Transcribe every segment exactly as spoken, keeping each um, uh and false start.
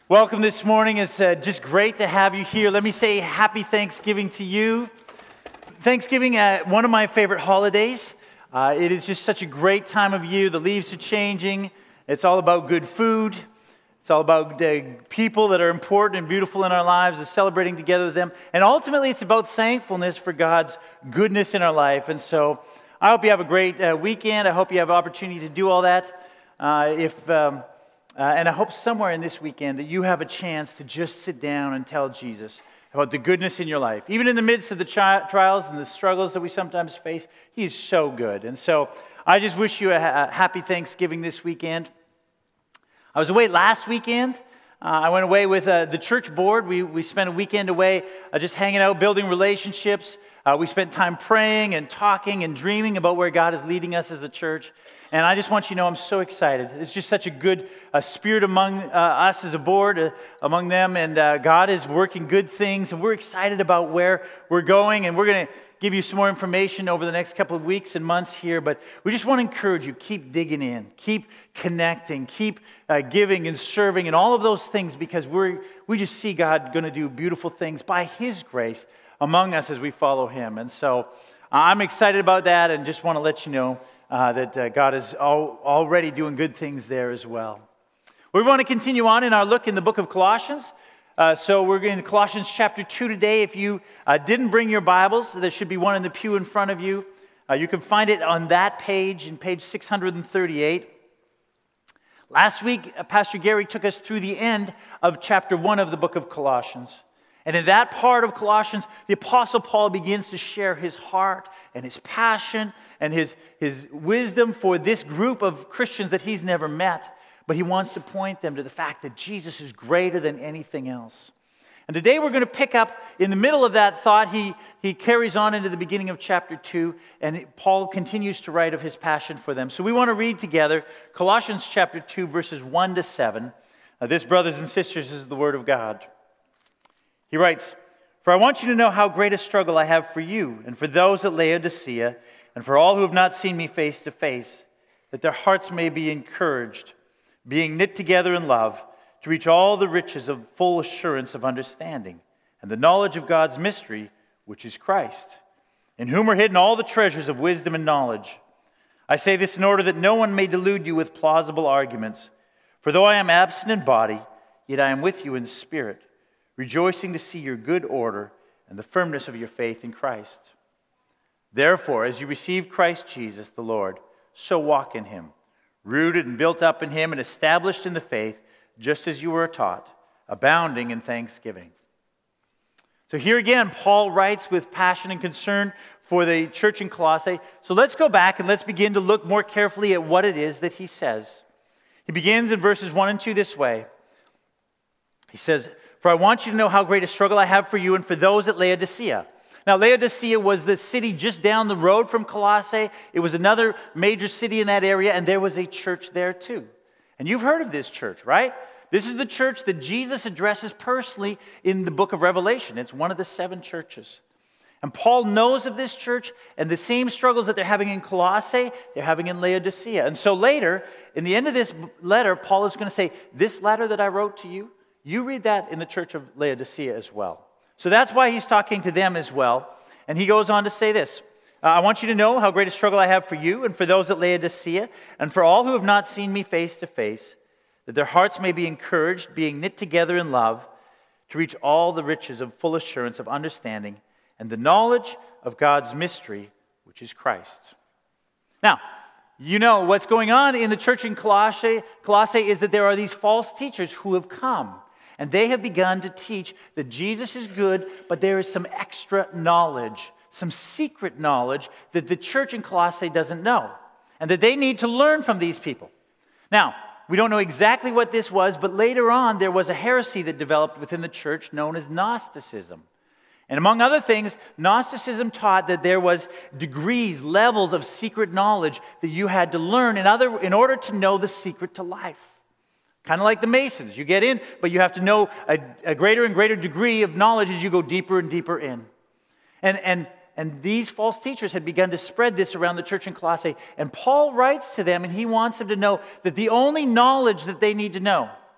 Welcome this morning. It's uh, just great to have you here. Let me say happy Thanksgiving to you. Thanksgiving, uh, one of my favorite holidays. Uh, it is just such a great time of year. The leaves are changing. It's all about good food. It's all about uh, people that are important and beautiful in our lives and celebrating together with them. And ultimately, it's about thankfulness for God's goodness in our life. And so I hope you have a great uh, weekend. I hope you have opportunity to do all that. Uh, if... Um, Uh, and I hope somewhere in this weekend that you have a chance to just sit down and tell Jesus about the goodness in your life. Even in the midst of the chi- trials and the struggles that we sometimes face, He's so good. And so I just wish you a, ha- a happy Thanksgiving this weekend. I was away last weekend. Uh, I went away with uh, the church board. We, we spent a weekend away uh, just hanging out, building relationships. Uh, we spent time praying and talking and dreaming about where God is leading us as a church. And I just want you to know I'm so excited. It's just such a good uh, spirit among uh, us as a board, uh, among them. And uh, God is working good things. And we're excited about where we're going. And we're going to give you some more information over the next couple of weeks and months here. But we just want to encourage you, keep digging in. Keep connecting. Keep uh, giving and serving and all of those things. Because we're we just see God going to do beautiful things by His grace among us as we follow Him. And so uh, I'm excited about that and just want to let you know Uh, that uh, God is all, already doing good things there as well. We want to continue on in our look in the book of Colossians. Uh, so we're in Colossians chapter two today. If you uh, didn't bring your Bibles, there should be one in the pew in front of you. Uh, you can find it on that page, in page six hundred thirty-eight. Last week, uh, Pastor Gary took us through the end of chapter one of the book of Colossians. And in that part of Colossians, the Apostle Paul begins to share his heart and his passion and his, his wisdom for this group of Christians that he's never met. But he wants to point them to the fact that Jesus is greater than anything else. And today we're going to pick up in the middle of that thought. He, he carries on into the beginning of chapter two, and Paul continues to write of his passion for them. So we want to read together Colossians chapter two, verses one to seven. Uh, this, brothers and sisters, is the Word of God. He writes, "For I want you to know how great a struggle I have for you and for those at Laodicea and for all who have not seen me face to face, that their hearts may be encouraged, being knit together in love, to reach all the riches of full assurance of understanding and the knowledge of God's mystery, which is Christ, in whom are hidden all the treasures of wisdom and knowledge. I say this in order that no one may delude you with plausible arguments. For though I am absent in body, yet I am with you in spirit, rejoicing to see your good order and the firmness of your faith in Christ. Therefore, as you receive Christ Jesus the Lord, so walk in Him, rooted and built up in Him and established in the faith, just as you were taught, abounding in thanksgiving." So here again, Paul writes with passion and concern for the church in Colossae. So let's go back and let's begin to look more carefully at what it is that he says. He begins in verses one and two this way. He says, "For I want you to know how great a struggle I have for you and for those at Laodicea." Now, Laodicea was the city just down the road from Colossae. It was another major city in that area, and there was a church there too. And you've heard of this church, right? This is the church that Jesus addresses personally in the book of Revelation. It's one of the seven churches. And Paul knows of this church and the same struggles that they're having in Colossae, they're having in Laodicea. And so later, in the end of this letter, Paul is going to say, "This letter that I wrote to you, you read that in the church of Laodicea as well." So that's why he's talking to them as well. And he goes on to say this, "I want you to know how great a struggle I have for you and for those at Laodicea and for all who have not seen me face to face, that their hearts may be encouraged, being knit together in love, to reach all the riches of full assurance of understanding and the knowledge of God's mystery, which is Christ." Now, you know what's going on in the church in Colossae, Colossae is that there are these false teachers who have come. And they have begun to teach that Jesus is good, but there is some extra knowledge, some secret knowledge that the church in Colossae doesn't know, and that they need to learn from these people. Now, we don't know exactly what this was, but later on there was a heresy that developed within the church known as Gnosticism. And among other things, Gnosticism taught that there was degrees, levels of secret knowledge that you had to learn in, other, in order to know the secret to life. Kind of like the Masons. You get in, but you have to know a, a greater and greater degree of knowledge as you go deeper and deeper in. And, and, and these false teachers had begun to spread this around the church in Colossae. And Paul writes to them, and he wants them to know that the only knowledge that they need to know,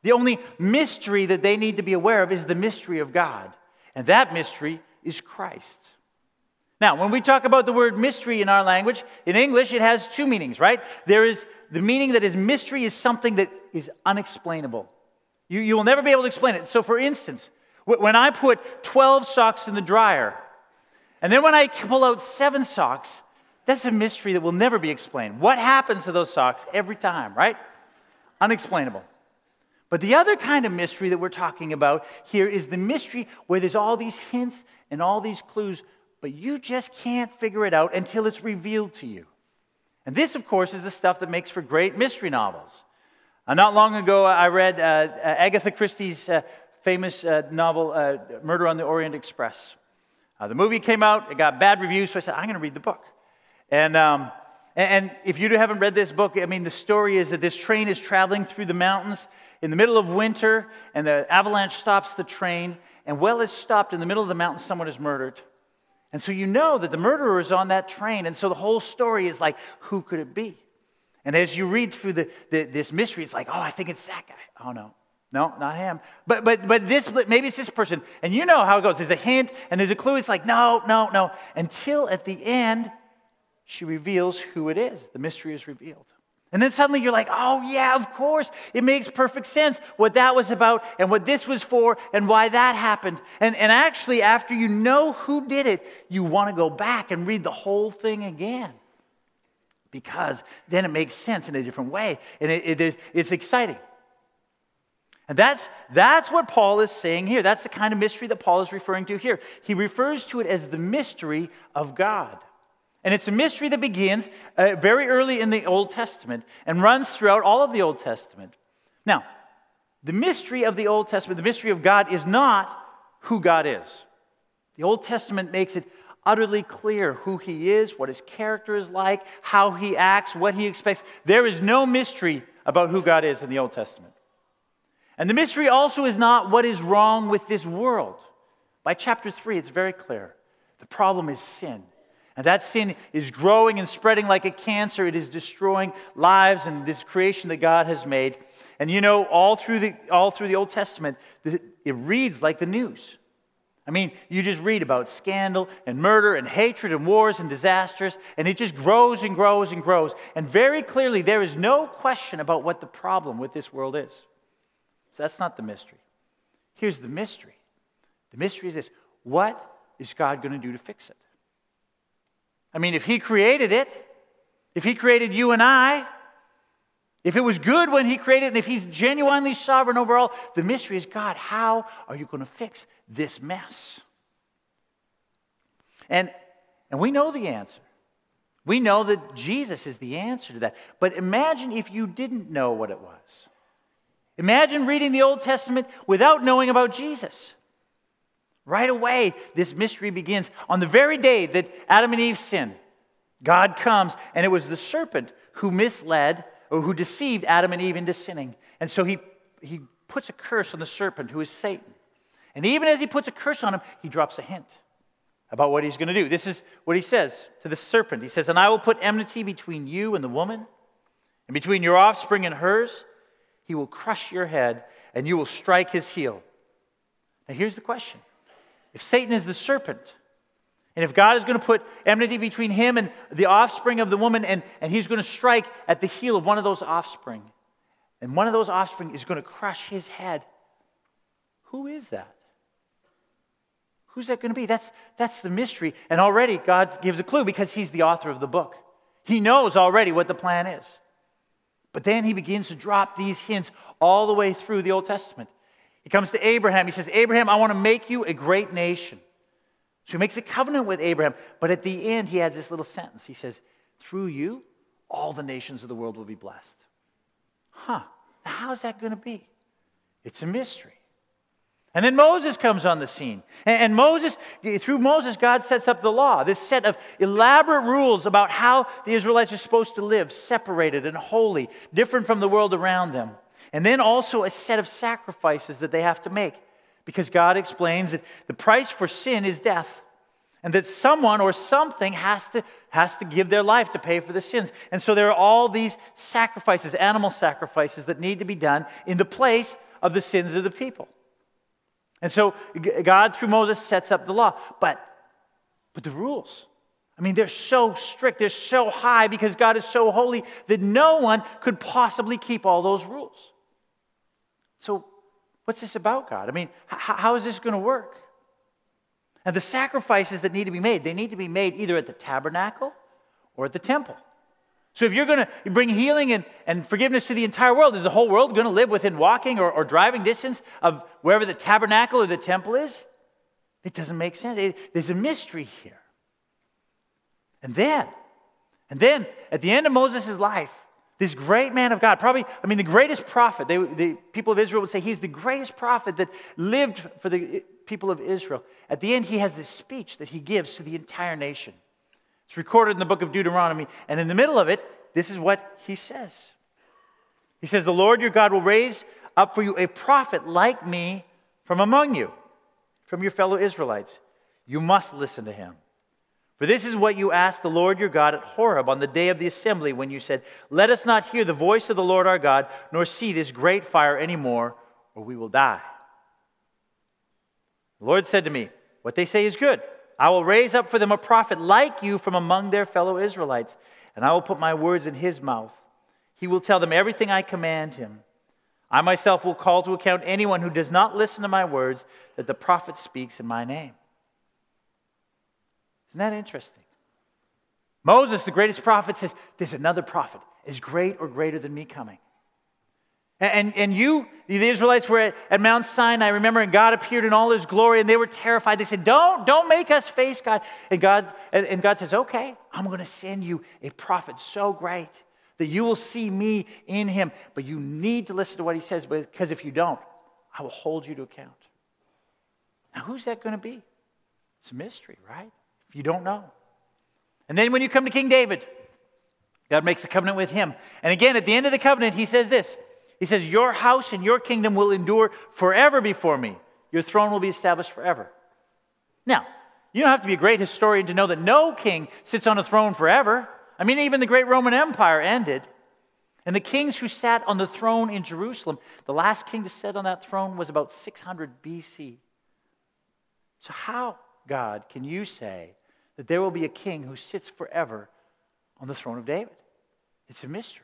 The only mystery that they need to be aware of is the mystery of God. And that mystery is Christ. Now, when we talk about the word mystery in our language, in English, it has two meanings, right? There is the meaning that is mystery is something that is unexplainable. You, you will never be able to explain it. So, for instance, when I put twelve socks in the dryer, and then when I pull out seven socks, that's a mystery that will never be explained. What happens to those socks every time, right? Unexplainable. But the other kind of mystery that we're talking about here is the mystery where there's all these hints and all these clues, but you just can't figure it out until it's revealed to you. And this, of course, is the stuff that makes for great mystery novels. Uh, not long ago, I read uh, uh, Agatha Christie's uh, famous uh, novel, uh, Murder on the Orient Express. Uh, the movie came out, it got bad reviews, so I said, I'm going to read the book. And, um, and if you haven't read this book, I mean, the story is that this train is traveling through the mountains in the middle of winter, and the avalanche stops the train, and while it's stopped in the middle of the mountain, someone is murdered. And so you know that the murderer is on that train, and so the whole story is like, who could it be? And as you read through the, the, this mystery, it's like, oh, I think it's that guy. Oh, no. No, not him. But but but this, maybe it's this person. And you know how it goes. There's a hint, and there's a clue. It's like, no, no, no. Until at the end, she reveals who it is. The mystery is revealed. And then suddenly you're like, oh, yeah, of course. It makes perfect sense what that was about and what this was for and why that happened. And, and actually, after you know who did it, you want to go back and read the whole thing again. Because then it makes sense in a different way. And it, it, it's exciting. And that's, that's what Paul is saying here. That's the kind of mystery that Paul is referring to here. He refers to it as the mystery of God. And it's a mystery that begins uh, very early in the Old Testament and runs throughout all of the Old Testament. Now, the mystery of the Old Testament, the mystery of God, is not who God is. The Old Testament makes it utterly clear who He is, what His character is like, how He acts, what He expects. There is no mystery about who God is in the Old Testament. And the mystery also is not what is wrong with this world. By chapter three, it's very clear. The problem is sin. And that sin is growing and spreading like a cancer. It is destroying lives and this creation that God has made. And you know, all through the, all through the Old Testament, it reads like the news. I mean, you just read about scandal and murder and hatred and wars and disasters, and it just grows and grows and grows. And very clearly, there is no question about what the problem with this world is. So that's not the mystery. Here's the mystery. The mystery is this. What is God going to do to fix it? I mean, if He created it, if He created you and I, if it was good when He created it, and if He's genuinely sovereign over all, the mystery is, God, how are you going to fix this mess? And, and we know the answer. We know that Jesus is the answer to that. But imagine if you didn't know what it was. Imagine reading the Old Testament without knowing about Jesus. Right away, this mystery begins. On the very day that Adam and Eve sinned, God comes, and it was the serpent who misled or who deceived Adam and Eve into sinning. And so he, he puts a curse on the serpent, who is Satan. And even as he puts a curse on him, he drops a hint about what he's going to do. This is what he says to the serpent. He says, "And I will put enmity between you and the woman, and between your offspring and hers. He will crush your head, and you will strike his heel." Now here's the question. If Satan is the serpent, and if God is going to put enmity between him and the offspring of the woman, and, and he's going to strike at the heel of one of those offspring, and one of those offspring is going to crush his head, who is that? Who's that going to be? That's, that's the mystery. And already God gives a clue because He's the author of the book. He knows already what the plan is. But then He begins to drop these hints all the way through the Old Testament. He comes to Abraham. He says, "Abraham, I want to make you a great nation." So He makes a covenant with Abraham. But at the end, He adds this little sentence. He says, "Through you, all the nations of the world will be blessed." Huh. Now, how's that going to be? It's a mystery. And then Moses comes on the scene. And, and Moses, through Moses, God sets up the law, this set of elaborate rules about how the Israelites are supposed to live, separated and holy, different from the world around them. And then also a set of sacrifices that they have to make. Because God explains that the price for sin is death. And that someone or something has to, has to give their life to pay for the sins. And so there are all these sacrifices, animal sacrifices, that need to be done in the place of the sins of the people. And so God, through Moses, sets up the law. But, but the rules, I mean, they're so strict, they're so high because God is so holy that no one could possibly keep all those rules. So what's this about, God? I mean, how, how is this going to work? And the sacrifices that need to be made, they need to be made either at the tabernacle or at the temple. So if you're going to bring healing and, and forgiveness to the entire world, is the whole world going to live within walking or, or driving distance of wherever the tabernacle or the temple is? It doesn't make sense. It, there's a mystery here. And then, and then at the end of Moses' life, this great man of God, probably, I mean, the greatest prophet, they, the people of Israel would say he's the greatest prophet that lived for the people of Israel. At the end, he has this speech that he gives to the entire nation. It's recorded in the book of Deuteronomy. And in the middle of it, this is what he says. He says, "The Lord your God will raise up for you a prophet like me from among you, from your fellow Israelites. You must listen to him. For this is what you asked the Lord your God at Horeb on the day of the assembly when you said, 'Let us not hear the voice of the Lord our God, nor see this great fire anymore, or we will die.' The Lord said to me, 'What they say is good. I will raise up for them a prophet like you from among their fellow Israelites, and I will put my words in his mouth. He will tell them everything I command him. I myself will call to account anyone who does not listen to my words that the prophet speaks in my name.'" Isn't that interesting? Moses, the greatest prophet, says, there's another prophet as great or greater than me coming. And, and you, the Israelites, were at, at Mount Sinai, remember, and God appeared in all his glory, and they were terrified. They said, don't, don't make us face God. And God, and, and God says, okay, I'm going to send you a prophet so great that you will see me in him. But you need to listen to what he says, because if you don't, I will hold you to account. Now, who's that going to be? It's a mystery, right? If you don't know. And then when you come to King David, God makes a covenant with him. And again, at the end of the covenant, he says this. He says, "Your house and your kingdom will endure forever before me. Your throne will be established forever." Now, you don't have to be a great historian to know that no king sits on a throne forever. I mean, even the great Roman Empire ended. And the kings who sat on the throne in Jerusalem, the last king to sit on that throne was about six hundred B C. So how, God, can you say that there will be a king who sits forever on the throne of David? It's a mystery.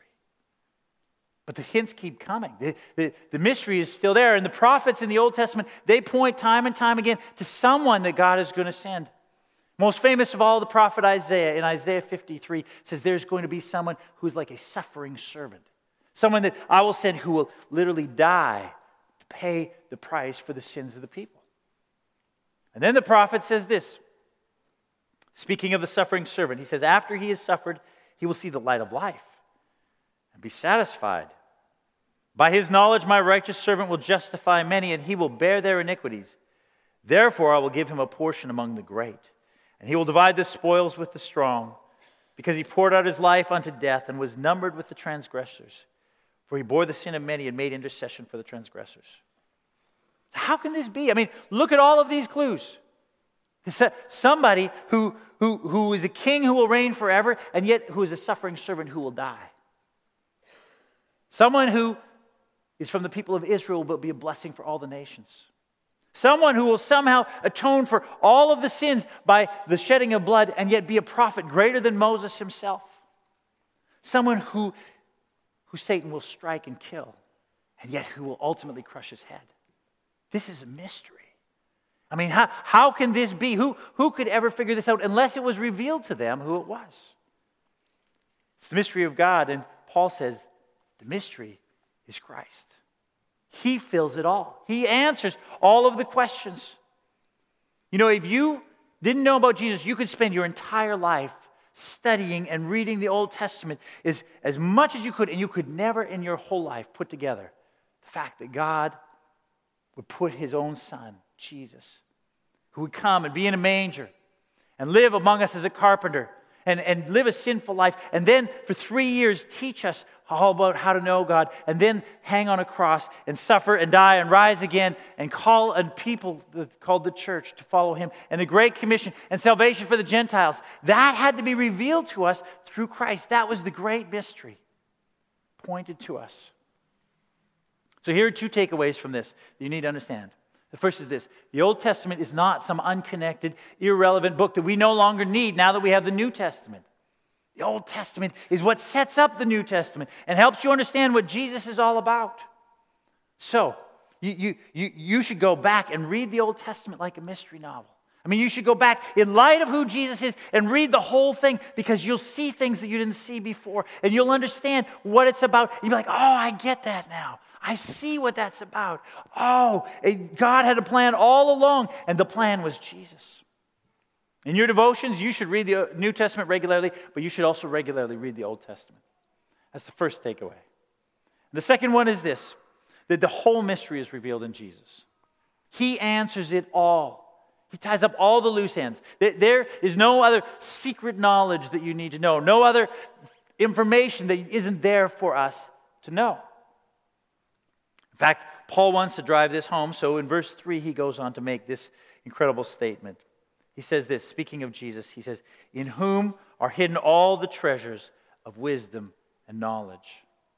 But the hints keep coming. The, the, the mystery is still there. And the prophets in the Old Testament, they point time and time again to someone that God is going to send. Most famous of all, the prophet Isaiah, in Isaiah fifty-three, says there's going to be someone who's like a suffering servant. Someone that I will send who will literally die to pay the price for the sins of the people. And then the prophet says this, speaking of the suffering servant, he says, after he has suffered, he will see the light of life and be satisfied. By his knowledge, my righteous servant will justify many, and he will bear their iniquities. Therefore, I will give him a portion among the great, and he will divide the spoils with the strong, because he poured out his life unto death and was numbered with the transgressors. For he bore the sin of many and made intercession for the transgressors. How can this be? I mean, look at all of these clues. Somebody who, who, who is a king who will reign forever, and yet who is a suffering servant who will die. Someone who is from the people of Israel but be a blessing for all the nations. Someone who will somehow atone for all of the sins by the shedding of blood and yet be a prophet greater than Moses himself. Someone who, who Satan will strike and kill and yet who will ultimately crush his head. This is a mystery. I mean, how, how can this be? Who, who could ever figure this out unless it was revealed to them who it was? It's the mystery of God, and Paul says the mystery is Christ. He fills it all. He answers all of the questions. You know, if you didn't know about Jesus, you could spend your entire life studying and reading the Old Testament as, as much as you could, and you could never in your whole life put together the fact that God would put his own son, Jesus, who would come and be in a manger and live among us as a carpenter and, and live a sinful life, and then for three years teach us all about how to know God, and then hang on a cross and suffer and die and rise again and call a people called the church to follow him, and the Great Commission and salvation for the Gentiles. That had to be revealed to us through Christ. That was the great mystery pointed to us. So here are two takeaways from this that you need to understand. The first is this: the Old Testament is not some unconnected, irrelevant book that we no longer need now that we have the New Testament. The Old Testament is what sets up the New Testament and helps you understand what Jesus is all about. So, you, you, you, you should go back and read the Old Testament like a mystery novel. I mean, you should go back in light of who Jesus is and read the whole thing, because you'll see things that you didn't see before, and you'll understand what it's about. You'll be like, oh, I get that now. I see what that's about. Oh, God had a plan all along, and the plan was Jesus. In your devotions, you should read the New Testament regularly, but you should also regularly read the Old Testament. That's the first takeaway. The second one is this: that the whole mystery is revealed in Jesus. He answers it all. He ties up all the loose ends. There is no other secret knowledge that you need to know, no other information that isn't there for us to know. In fact, Paul wants to drive this home, so in verse three he goes on to make this incredible statement. He says this, speaking of Jesus, he says, "In whom are hidden all the treasures of wisdom and knowledge."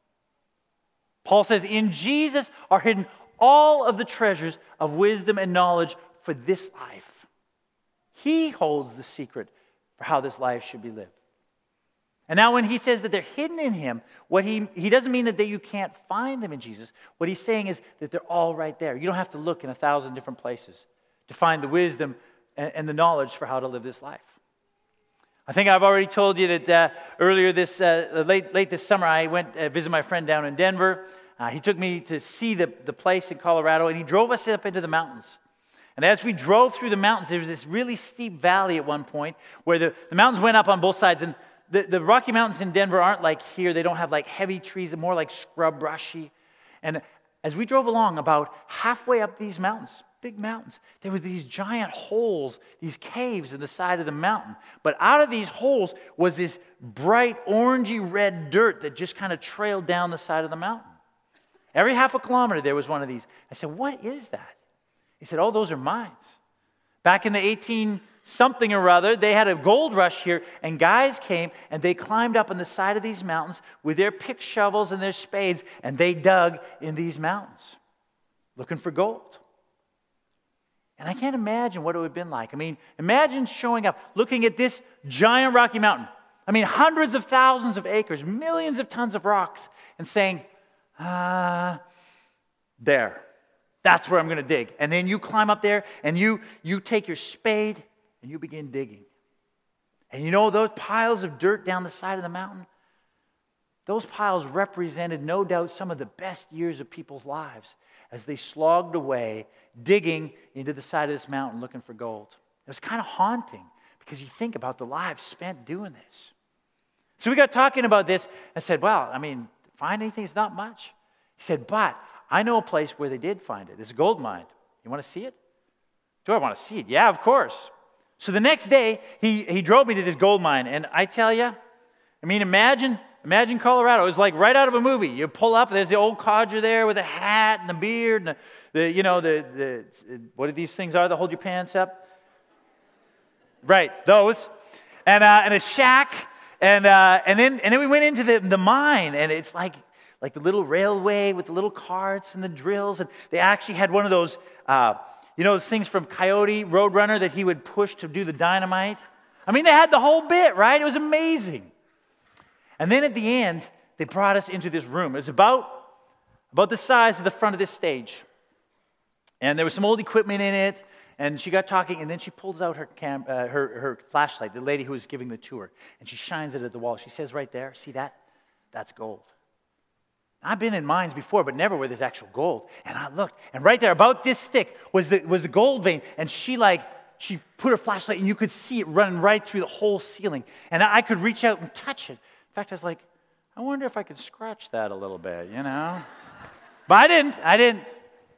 Paul says, in Jesus are hidden all of the treasures of wisdom and knowledge for this life. He holds the secret for how this life should be lived. And now when he says that they're hidden in him, what he, he doesn't mean that they, you can't find them in Jesus. What he's saying is that they're all right there. You don't have to look in a thousand different places to find the wisdom and, and the knowledge for how to live this life. I think I've already told you that uh, earlier this, uh, late, late this summer, I went to visit my friend down in Denver. Uh, he took me to see the, the place in Colorado, and he drove us up into the mountains. And as we drove through the mountains, there was this really steep valley at one point where the, the mountains went up on both sides. And the, the Rocky Mountains in Denver aren't like here. They don't have like heavy trees. They're more like scrub brushy. And as we drove along, about halfway up these mountains, big mountains, there were these giant holes, these caves in the side of the mountain. But out of these holes was this bright orangey red dirt that just kind of trailed down the side of the mountain. Every half a kilometer there was one of these. I said, what is that? He said, oh, those are mines. Back in the eighteen something or other, they had a gold rush here, and guys came and they climbed up on the side of these mountains with their pick shovels and their spades, and they dug in these mountains looking for gold. And I can't imagine what it would have been like. I mean, imagine showing up, looking at this giant Rocky Mountain. I mean, hundreds of thousands of acres, millions of tons of rocks, and saying, ah, there. That's where I'm going to dig. And then you climb up there and you, you take your spade and you begin digging. And you know those piles of dirt down the side of the mountain? Those piles represented, no doubt, some of the best years of people's lives as they slogged away, digging into the side of this mountain looking for gold. It was kind of haunting because you think about the lives spent doing this. So we got talking about this. I said, well, I mean, find anything is not much. He said, but I know a place where they did find it. There's a gold mine. You want to see it? Do I want to see it? Yeah, of course. So the next day, he, he drove me to this gold mine. And I tell you, I mean, imagine, imagine Colorado. It was like right out of a movie. You pull up, there's the old codger there with a hat and a beard. And the, the you know, the, the, what are these things are that hold your pants up? Right, those. And, uh, and a shack. And, uh, and, then, and then we went into the, the mine. And it's like... like the little railway with the little carts and the drills. And they actually had one of those, uh, you know, those things from Coyote Roadrunner that he would push to do the dynamite. I mean, they had the whole bit, right? It was amazing. And then at the end, they brought us into this room. It was about, about the size of the front of this stage. And there was some old equipment in it. And she got talking, and then she pulls out her, cam, uh, her, her flashlight, the lady who was giving the tour. And she shines it at the wall. She says right there, see that? That's gold. I've been in mines before, but never where there's actual gold. And I looked, and right there, about this thick, was the was the gold vein. And she like, she put her flashlight, and you could see it running right through the whole ceiling. And I could reach out and touch it. In fact, I was like, I wonder if I could scratch that a little bit, you know? But I didn't. I didn't. It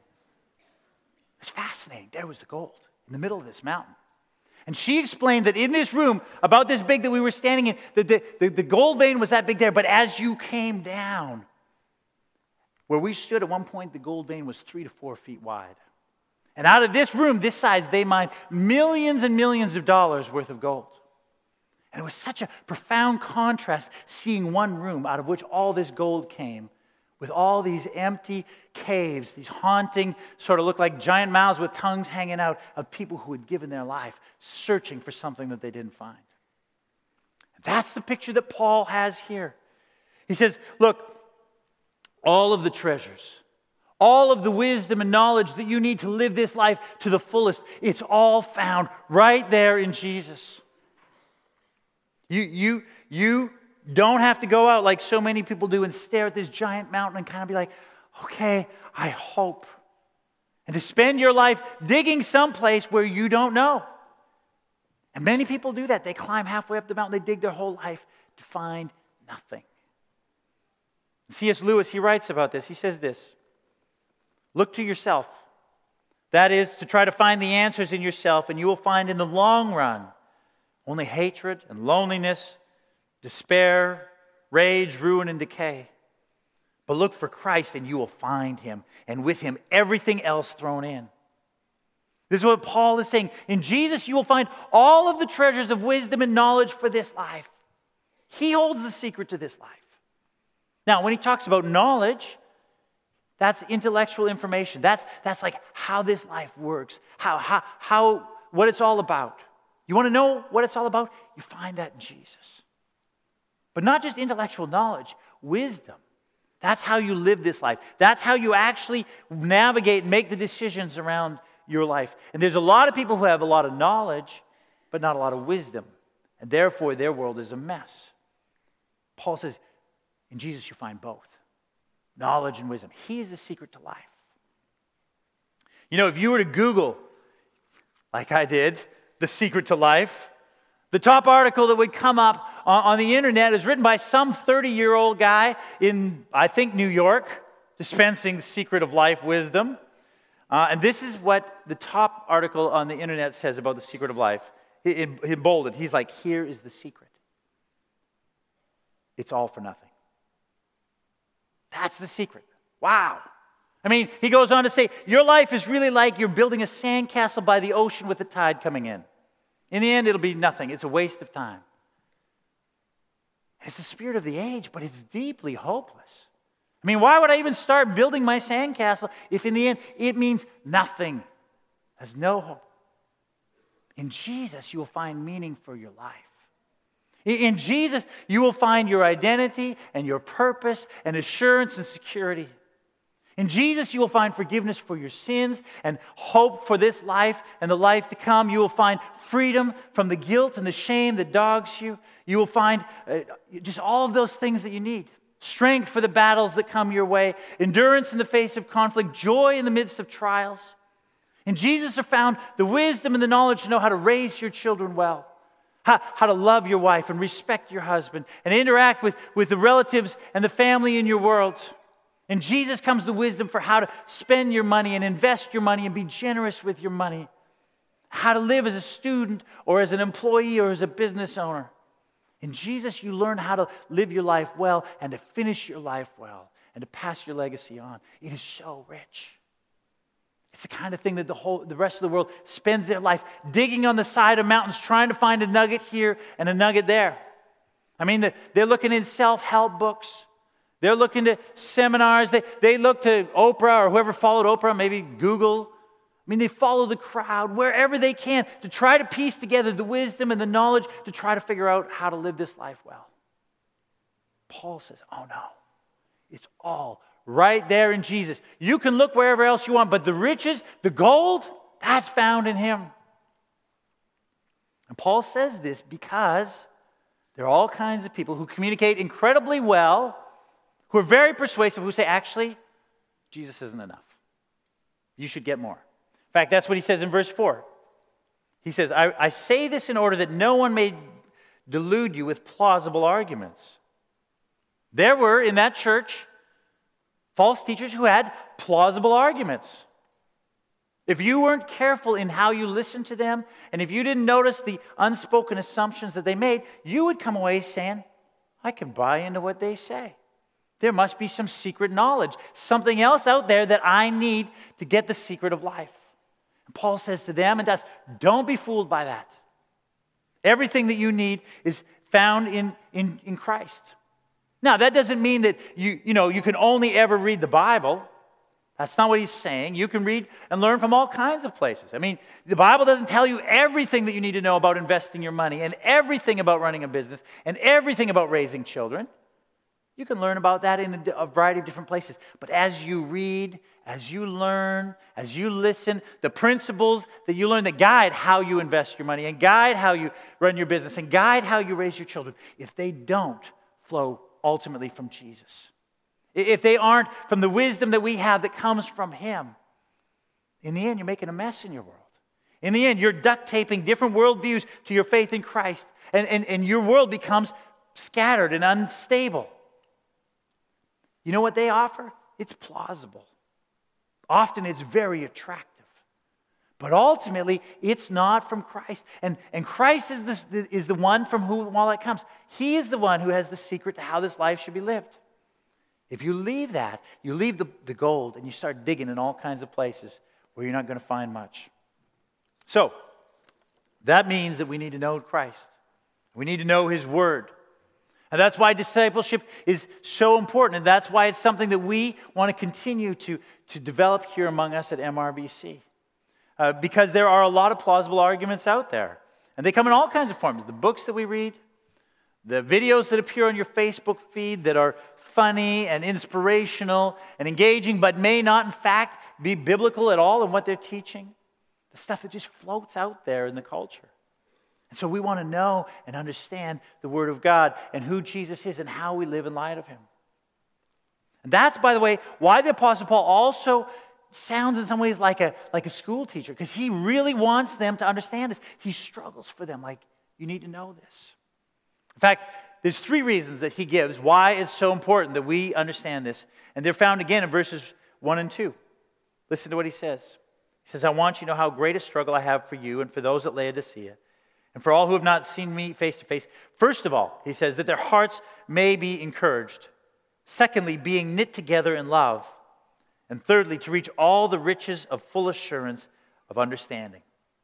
was fascinating. There was the gold in the middle of this mountain. And she explained that in this room, about this big that we were standing in, that the, the, the gold vein was that big there. But as you came down, where we stood at one point, the gold vein was three to four feet wide. And out of this room, this size, they mined millions and millions of dollars worth of gold. And it was such a profound contrast seeing one room out of which all this gold came with all these empty caves, these haunting, sort of look like giant mouths with tongues hanging out of people who had given their life, searching for something that they didn't find. That's the picture that Paul has here. He says, look, all of the treasures, all of the wisdom and knowledge that you need to live this life to the fullest, it's all found right there in Jesus. You, you, you don't have to go out like so many people do and stare at this giant mountain and kind of be like, okay, I hope. And to spend your life digging someplace where you don't know. And many people do that. They climb halfway up the mountain. They dig their whole life to find nothing. C S Lewis, he writes about this. He says this, look to yourself. That is, to try to find the answers in yourself, and you will find in the long run only hatred and loneliness, despair, rage, ruin, and decay. But look for Christ and you will find Him, and with Him everything else thrown in. This is what Paul is saying. In Jesus you will find all of the treasures of wisdom and knowledge for this life. He holds the secret to this life. Now, when he talks about knowledge, that's intellectual information. That's, that's like how this life works, how, how, how, what it's all about. You want to know what it's all about? You find that in Jesus. But not just intellectual knowledge, wisdom. That's how you live this life. That's how you actually navigate and make the decisions around your life. And there's a lot of people who have a lot of knowledge, but not a lot of wisdom. And therefore, their world is a mess. Paul says, in Jesus you find both. Knowledge and wisdom. He is the secret to life. You know, if you were to Google, like I did, the secret to life, the top article that would come up on, on the internet is written by some thirty-year-old guy in, I think, New York, dispensing the secret of life wisdom. Uh, and this is what the top article on the internet says about the secret of life. In, in bolded, he's like, here is the secret. It's all for nothing. That's the secret. Wow. I mean, he goes on to say, your life is really like you're building a sandcastle by the ocean with the tide coming in. In the end, it'll be nothing. It's a waste of time. It's the spirit of the age, but it's deeply hopeless. I mean, why would I even start building my sandcastle if in the end it means nothing? There's no hope. In Jesus, you will find meaning for your life. In Jesus, you will find your identity and your purpose and assurance and security. In Jesus, you will find forgiveness for your sins and hope for this life and the life to come. You will find freedom from the guilt and the shame that dogs you. You will find uh, just all of those things that you need. Strength for the battles that come your way. Endurance in the face of conflict. Joy in the midst of trials. In Jesus are found the wisdom and the knowledge to know how to raise your children well. How, how to love your wife and respect your husband and interact with, with the relatives and the family in your world. In Jesus comes the wisdom for how to spend your money and invest your money and be generous with your money. How to live as a student or as an employee or as a business owner. In Jesus, you learn how to live your life well and to finish your life well and to pass your legacy on. It is so rich. It's the kind of thing that the whole, the rest of the world spends their life digging on the side of mountains, trying to find a nugget here and a nugget there. I mean, they're looking in self-help books. They're looking to seminars. They, they look to Oprah or whoever followed Oprah, maybe Google. I mean, they follow the crowd wherever they can to try to piece together the wisdom and the knowledge to try to figure out how to live this life well. Paul says, oh no, it's all right there in Jesus. You can look wherever else you want, but the riches, the gold, that's found in Him. And Paul says this because there are all kinds of people who communicate incredibly well, who are very persuasive, who say, actually, Jesus isn't enough. You should get more. In fact, that's what he says in verse four. He says, I, I say this in order that no one may delude you with plausible arguments. There were, in that church, false teachers who had plausible arguments. If you weren't careful in how you listened to them, and if you didn't notice the unspoken assumptions that they made, you would come away saying, I can buy into what they say. There must be some secret knowledge, something else out there that I need to get the secret of life. And Paul says to them and to us, don't be fooled by that. Everything that you need is found in, in, in Christ. Now, that doesn't mean that you, you know, you can only ever read the Bible. That's not what he's saying. You can read and learn from all kinds of places. I mean, the Bible doesn't tell you everything that you need to know about investing your money and everything about running a business and everything about raising children. You can learn about that in a variety of different places. But as you read, as you learn, as you listen, the principles that you learn that guide how you invest your money and guide how you run your business and guide how you raise your children, if they don't flow ultimately from Jesus, if they aren't from the wisdom that we have that comes from Him, in the end, you're making a mess in your world. In the end, you're duct taping different worldviews to your faith in Christ, and, and, and your world becomes scattered and unstable. You know what they offer? It's plausible. Often it's very attractive. But ultimately, it's not from Christ. And, and Christ is the, is the one from whom all that comes. He is the one who has the secret to how this life should be lived. If you leave that, you leave the, the gold and you start digging in all kinds of places where you're not going to find much. So, that means that we need to know Christ. We need to know His Word. And that's why discipleship is so important. And that's why it's something that we want to continue to, to develop here among us at M R B C. Uh, because there are a lot of plausible arguments out there. And they come in all kinds of forms. The books that we read, the videos that appear on your Facebook feed that are funny and inspirational and engaging, but may not in fact be biblical at all in what they're teaching. The stuff that just floats out there in the culture. And so we want to know and understand the Word of God and who Jesus is and how we live in light of Him. And that's, by the way, why the Apostle Paul also sounds in some ways like a, like a school teacher, because he really wants them to understand this. He struggles for them, like, you need to know this. In fact, there's three reasons that he gives why it's so important that we understand this. And they're found again in verses one and two. Listen to what he says. He says, I want you to know how great a struggle I have for you and for those at Laodicea, and for all who have not seen me face to face. First of all, he says, that their hearts may be encouraged. Secondly, being knit together in love. And thirdly, to reach all the riches of full assurance of understanding.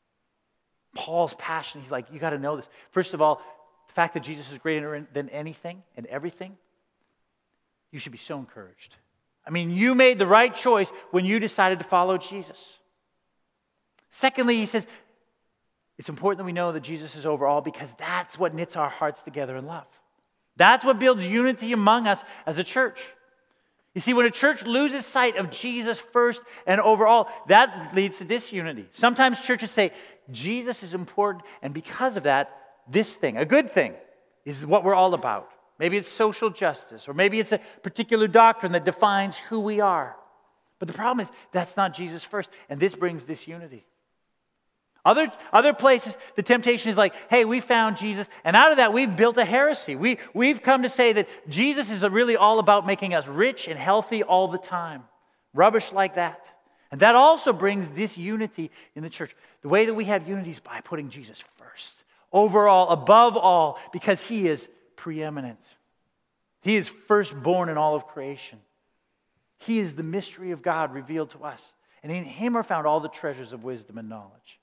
Paul's passion, he's like, you got to know this. First of all, the fact that Jesus is greater than anything and everything, you should be so encouraged. I mean, you made the right choice when you decided to follow Jesus. Secondly, he says, it's important that we know that Jesus is over all, because that's what knits our hearts together in love. That's what builds unity among us as a church. You see, when a church loses sight of Jesus first and overall, that leads to disunity. Sometimes churches say, Jesus is important, and because of that, this thing, a good thing, is what we're all about. Maybe it's social justice, or maybe it's a particular doctrine that defines who we are. But the problem is, that's not Jesus first, and this brings disunity. Other, other places, the temptation is like, hey, we found Jesus, and out of that, we've built a heresy. We, we've come to say that Jesus is really all about making us rich and healthy all the time. Rubbish like that. And that also brings disunity in the church. The way that we have unity is by putting Jesus first, overall, above all, because He is preeminent. He is firstborn in all of creation. He is the mystery of God revealed to us. And in Him are found all the treasures of wisdom and knowledge.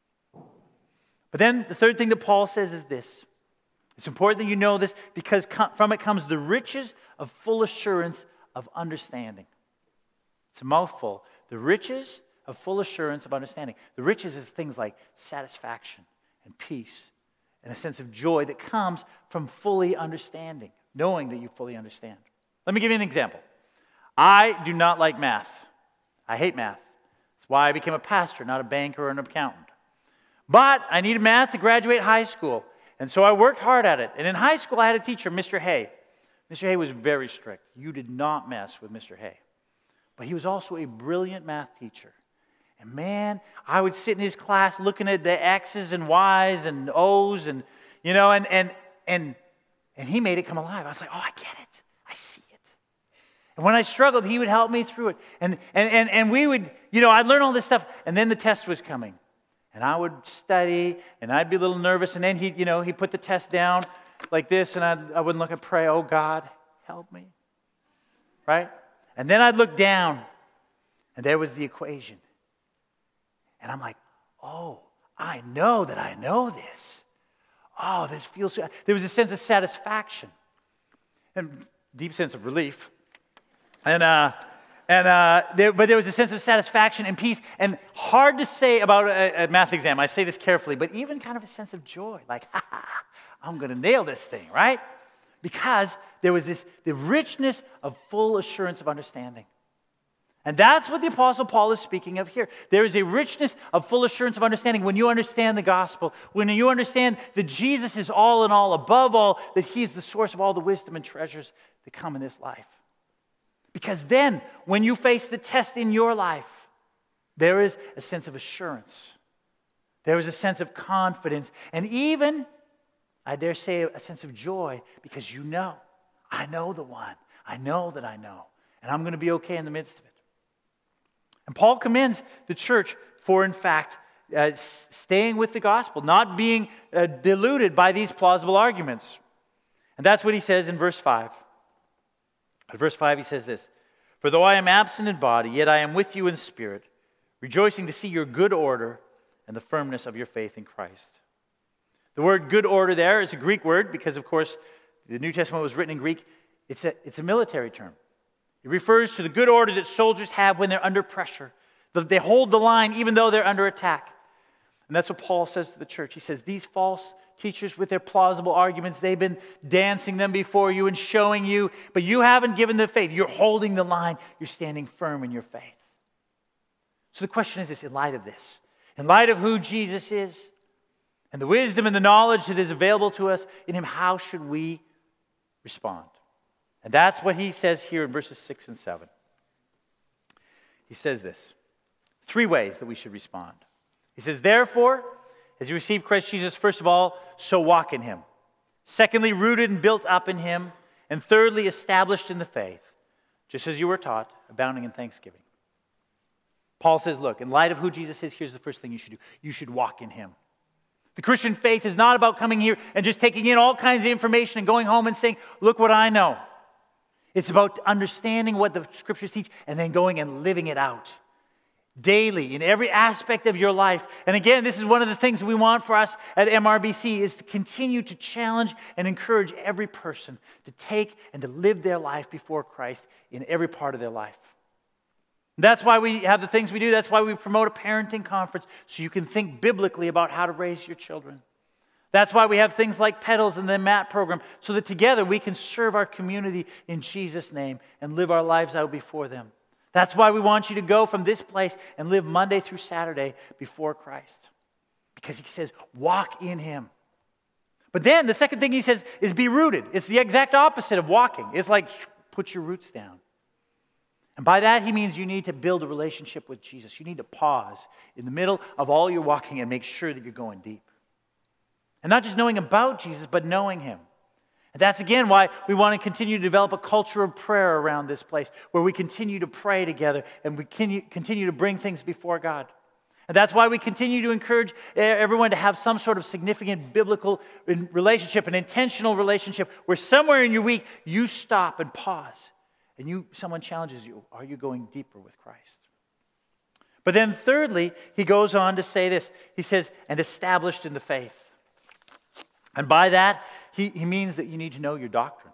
But then the third thing that Paul says is this. It's important that you know this, because from it comes the riches of full assurance of understanding. It's a mouthful. The riches of full assurance of understanding. The riches is things like satisfaction and peace and a sense of joy that comes from fully understanding, knowing that you fully understand. Let me give you an example. I do not like math. I hate math. That's why I became a pastor, not a banker or an accountant. But I needed math to graduate high school, and so I worked hard at it. And in high school, I had a teacher, Mister Hay. Mister Hay was very strict. You did not mess with Mister Hay. But he was also a brilliant math teacher. And man, I would sit in his class looking at the X's and Y's and O's, and you know, and and and and he made it come alive. I was like, oh, I get it. I see it. And when I struggled, he would help me through it. And and and and we would, you know, I'd learn all this stuff, and then the test was coming. And I would study, and I'd be a little nervous, and then he'd, you know, he'd put the test down like this, and I'd, I wouldn't look and pray, oh God, help me. Right? And then I'd look down, and there was the equation. And I'm like, oh, I know that I know this. Oh, this feels so... There was a sense of satisfaction. And deep sense of relief. And, uh, and uh, there, but there was a sense of satisfaction and peace. And hard to say about a, a math exam. I say this carefully, but even kind of a sense of joy. Like, ha ha, I'm going to nail this thing, right? Because there was this, the richness of full assurance of understanding. And that's what the Apostle Paul is speaking of here. There is a richness of full assurance of understanding when you understand the gospel, when you understand that Jesus is all in all, above all, that He's the source of all the wisdom and treasures that come in this life. Because then, when you face the test in your life, there is a sense of assurance. There is a sense of confidence. And even, I dare say, a sense of joy, because you know, I know the one. I know that I know. And I'm going to be okay in the midst of it. And Paul commends the church for, in fact, uh, staying with the gospel, not being uh, deluded by these plausible arguments. And that's what he says in verse five. In verse five he says this, "For though I am absent in body, yet I am with you in spirit, rejoicing to see your good order and the firmness of your faith in Christ." The word good order there is a Greek word because, of course, the New Testament was written in Greek. It's a, it's a military term. It refers to the good order that soldiers have when they're under pressure. That they hold the line even though they're under attack. And that's what Paul says to the church. He says, these false teachers with their plausible arguments, they've been dancing them before you and showing you, but you haven't given the faith. You're holding the line. You're standing firm in your faith. So the question is this, in light of this, in light of who Jesus is, and the wisdom and the knowledge that is available to us in Him, how should we respond? And that's what he says here in verses six and seven. He says this, three ways that we should respond. He says, therefore, as you receive Christ Jesus, first of all, so walk in Him. Secondly, rooted and built up in Him. And thirdly, established in the faith, just as you were taught, abounding in thanksgiving. Paul says, look, in light of who Jesus is, here's the first thing you should do. You should walk in Him. The Christian faith is not about coming here and just taking in all kinds of information and going home and saying, look what I know. It's about understanding what the Scriptures teach and then going and living it out daily in every aspect of your life. And again, this is one of the things we want for us at M R B C is to continue to challenge and encourage every person to take and to live their life before Christ in every part of their life. That's why we have the things we do. That's why we promote a parenting conference so you can think biblically about how to raise your children. That's why we have things like Petals and the M A T program, so that together we can serve our community in Jesus' name and live our lives out before them. That's why we want you to go from this place and live Monday through Saturday before Christ. Because He says, walk in Him. But then the second thing He says is be rooted. It's the exact opposite of walking. It's like put your roots down. And by that He means you need to build a relationship with Jesus. You need to pause in the middle of all your walking and make sure that you're going deep. And not just knowing about Jesus, but knowing Him. And that's again why we want to continue to develop a culture of prayer around this place, where we continue to pray together and we continue to bring things before God. And that's why we continue to encourage everyone to have some sort of significant biblical relationship, an intentional relationship, where somewhere in your week you stop and pause and you someone challenges you, are you going deeper with Christ? But then thirdly, he goes on to say this. He says, and established in the faith. And by that, he, he means that you need to know your doctrine.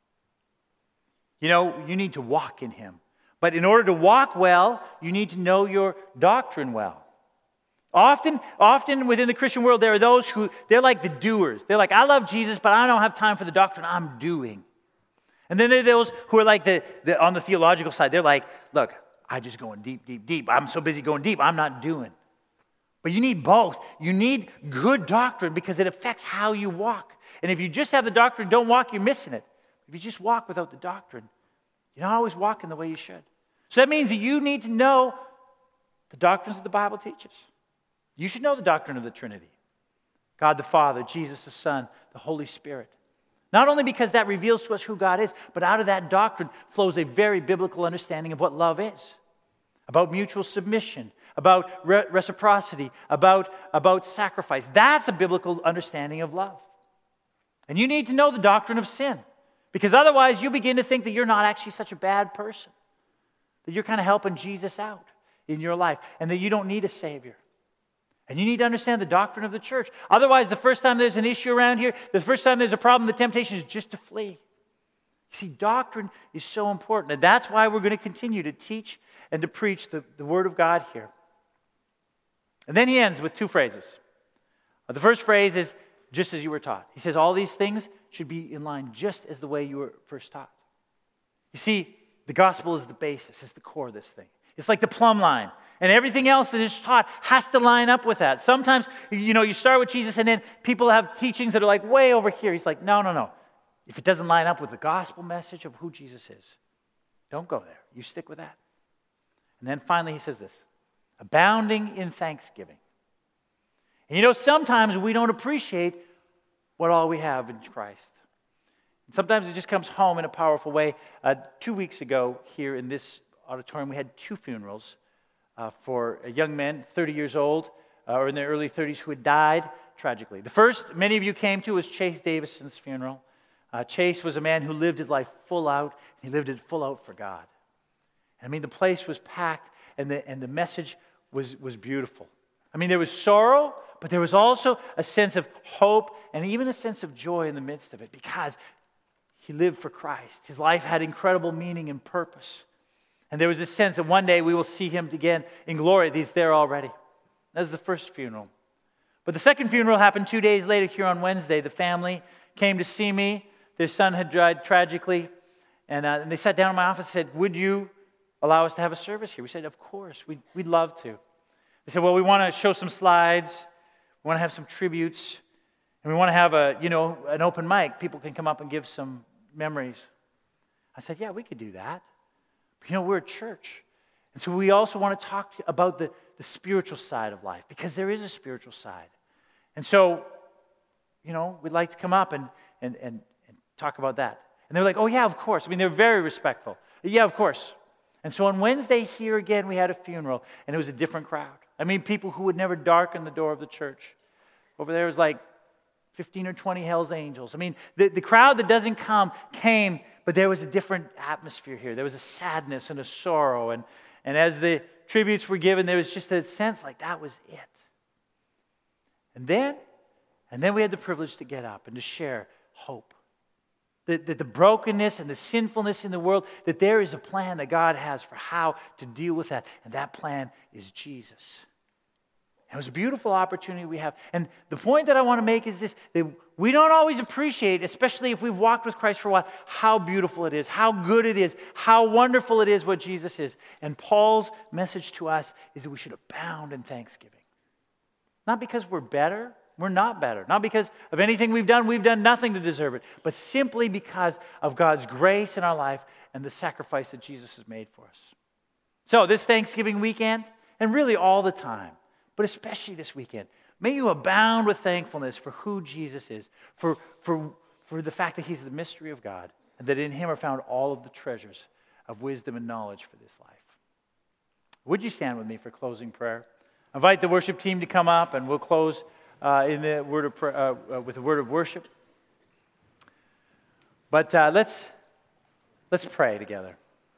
You know, you need to walk in Him. But in order to walk well, you need to know your doctrine well. Often, often within the Christian world, there are those who, they're like the doers. They're like, I love Jesus, but I don't have time for the doctrine I'm doing. And then there are those who are like the, the on the theological side. They're like, look, I'm just going deep, deep, deep. I'm so busy going deep, I'm not doing. But you need both. You need good doctrine because it affects how you walk. And if you just have the doctrine, don't walk, you're missing it. If you just walk without the doctrine, you're not always walking the way you should. So that means that you need to know the doctrines that the Bible teaches. You should know the doctrine of the Trinity. God the Father, Jesus the Son, the Holy Spirit. Not only because that reveals to us who God is, but out of that doctrine flows a very biblical understanding of what love is. About mutual submission, about re- reciprocity, about, about sacrifice. That's a biblical understanding of love. And you need to know the doctrine of sin. Because otherwise you begin to think that you're not actually such a bad person. That you're kind of helping Jesus out in your life. And that you don't need a Savior. And you need to understand the doctrine of the church. Otherwise, the first time there's an issue around here, the first time there's a problem, the temptation is just to flee. You see, doctrine is so important. And that's why we're going to continue to teach and to preach the, the Word of God here. And then he ends with two phrases. Uh, The first phrase is, just as you were taught. He says, all these things should be in line just as the way you were first taught. You see, the gospel is the basis, is the core of this thing. It's like the plumb line. And everything else that is taught has to line up with that. Sometimes, you know, you start with Jesus and then people have teachings that are like way over here. He's like, no, no, no. If it doesn't line up with the gospel message of who Jesus is, don't go there. You stick with that. And then finally he says this, abounding in thanksgiving. And you know, sometimes we don't appreciate what all we have in Christ. And sometimes it just comes home in a powerful way. Uh, two weeks ago here in this auditorium, we had two funerals uh, for young men, thirty years old, uh, or in their early thirties, who had died tragically. The first many of you came to was Chase Davison's funeral. Uh, Chase was a man who lived his life full out. He lived it full out for God. I mean, the place was packed, and the, and the message was, was beautiful. I mean, there was sorrow, but there was also a sense of hope and even a sense of joy in the midst of it because he lived for Christ. His life had incredible meaning and purpose. And there was this sense that one day we will see him again in glory. He's there already. That was the first funeral. But the second funeral happened two days later here on Wednesday. The family came to see me. Their son had died tragically. And, uh, and they sat down in my office and said, would you allow us to have a service here? We said, of course, we'd, we'd love to. They said, well, we want to show some slides. We want to have some tributes. And we want to have a, you know, an open mic. People can come up and give some memories. I said, yeah, we could do that. But, you know, we're a church. And so we also want to talk about the, the spiritual side of life because there is a spiritual side. And so, you know, we'd like to come up and, and, and, and talk about that. And they're like, oh, yeah, of course. I mean, they're very respectful. Yeah, of course. And so on Wednesday here again, we had a funeral, and it was a different crowd. I mean, people who would never darken the door of the church. Over there was like fifteen or twenty Hell's Angels. I mean, the, the crowd that doesn't come came, but there was a different atmosphere here. There was a sadness and a sorrow. And, and as the tributes were given, there was just a sense like that was it. And then, and then we had the privilege to get up and to share hope. That, that the brokenness and the sinfulness in the world, that there is a plan that God has for how to deal with that. And that plan is Jesus. It was a beautiful opportunity we have. And the point that I want to make is this, that we don't always appreciate, especially if we've walked with Christ for a while, how beautiful it is, how good it is, how wonderful it is what Jesus is. And Paul's message to us is that we should abound in thanksgiving. Not because we're better. We're not better. Not because of anything we've done. We've done nothing to deserve it. But simply because of God's grace in our life and the sacrifice that Jesus has made for us. So this Thanksgiving weekend, and really all the time, but especially this weekend, may you abound with thankfulness for who Jesus is, for, for, for the fact that He's the mystery of God, and that in Him are found all of the treasures of wisdom and knowledge for this life. Would you stand with me for closing prayer? I invite the worship team to come up, and we'll close uh, in the word of prayer, uh, uh, with a word of worship. But uh, let's let's pray together.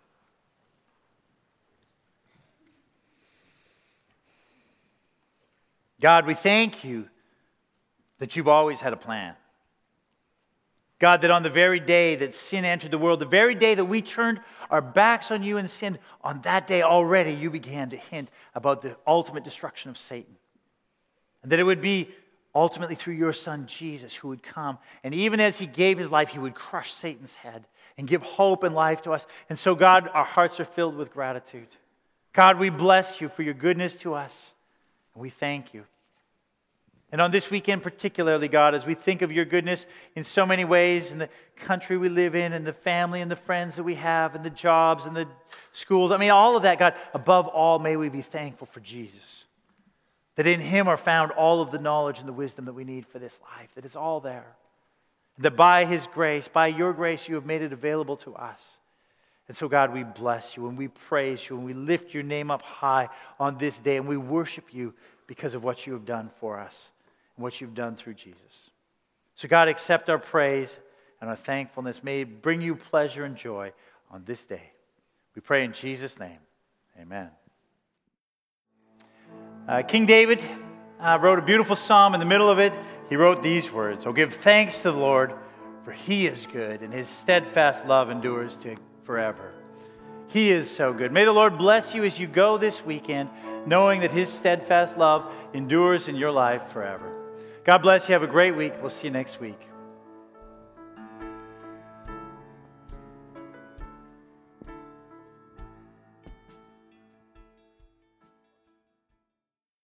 God, we thank you that you've always had a plan. God, that on the very day that sin entered the world, the very day that we turned our backs on you and sinned, on that day already you began to hint about the ultimate destruction of Satan. And that it would be ultimately through your Son, Jesus, who would come. And even as He gave His life, He would crush Satan's head and give hope and life to us. And so, God, our hearts are filled with gratitude. God, we bless you for your goodness to us. And we thank you. And on this weekend particularly, God, as we think of your goodness in so many ways, in the country we live in, and the family and the friends that we have, and the jobs and the schools, I mean, all of that, God, above all, may we be thankful for Jesus. That in Him are found all of the knowledge and the wisdom that we need for this life. That it's all there. That by His grace, by your grace, you have made it available to us. And so, God, we bless you and we praise you and we lift your name up high on this day and we worship you because of what you have done for us and what you've done through Jesus. So, God, accept our praise and our thankfulness. May it bring you pleasure and joy on this day. We pray in Jesus' name. Amen. Uh, King David uh, wrote a beautiful psalm. In the middle of it, he wrote these words, "Oh, give thanks to the Lord, for He is good, and His steadfast love endures to forever. He is so good. May the Lord bless you as you go this weekend, knowing that His steadfast love endures in your life forever. God bless you. Have a great week. We'll see you next week.